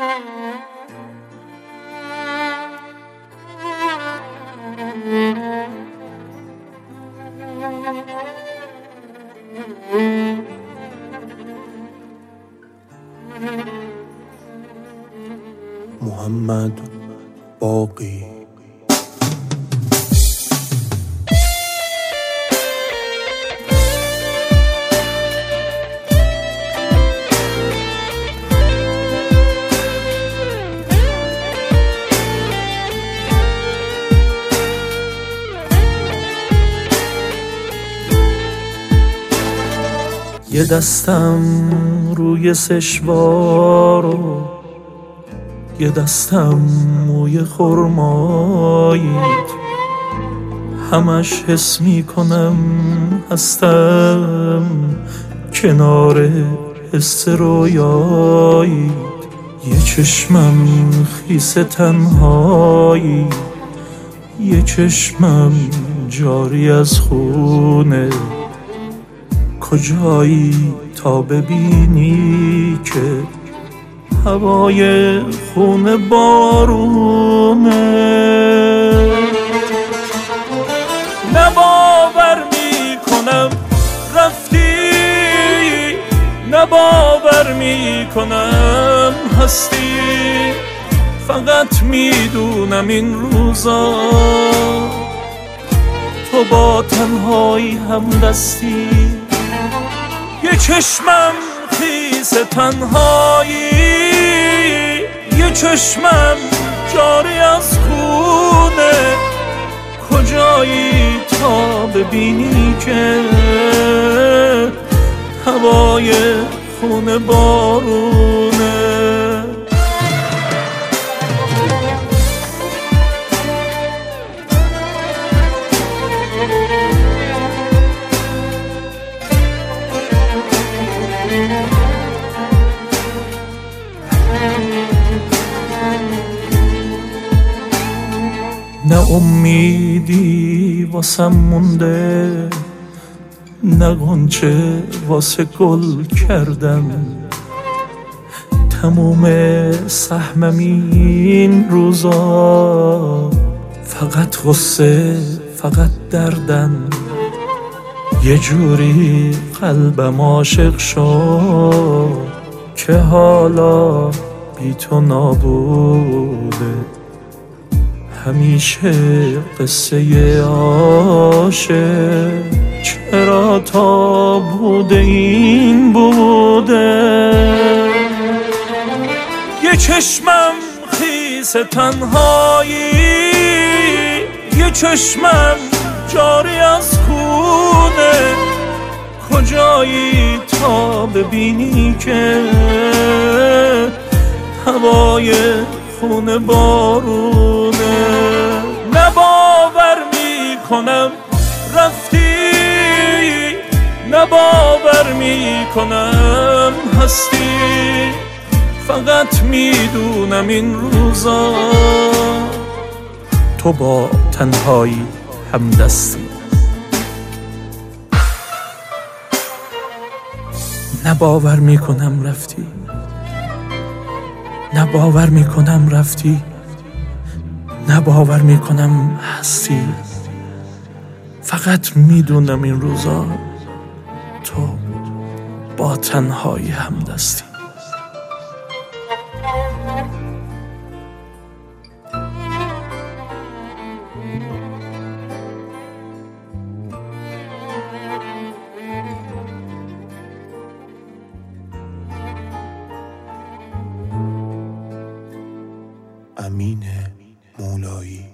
محمد باقی. یه دستم روی سشوارو، یه دستم موی خرماییت، همش حس میکنم هستم کنار حس رویاییت. یه چشمم خیس تنهایی، یه چشمم جاری از خونه. کجایی تا ببینی که هوای خون بارونه؟ نباور میکنم رفتی، نباور میکنم هستی. فقط میدونم این روزا تو با تنهایی هم دستی. یه چشمم خیس تنهایی، یه چشمم جاری از خونه. کجایی تا ببینی که هوای خون بارونه؟ نه امیدی واسم مونده، نه غنچه واسه گل کردم. تموم سهمم این روزا فقط غصه، فقط دردم. یه جوری قلبم عاشق شد که حالا بی تو نابوده. همیشه قصه عاشق چرا تا بوده این بوده؟ یه چشمم خیس تنهایی، یه چشمم جاری از خونه. کجایی تا ببینی که هوای خون بارونه؟ نباور میکنم رفتی، نباور میکنم هستی. فقط میدونم این روزا تو با تنهایی هم دستی. نباور میکنم رفتی، نباور میکنم رفتی، نباور میکنم هستی. فقط میدونم این روزا تو با تنهایی هم دستی. امین مولایی.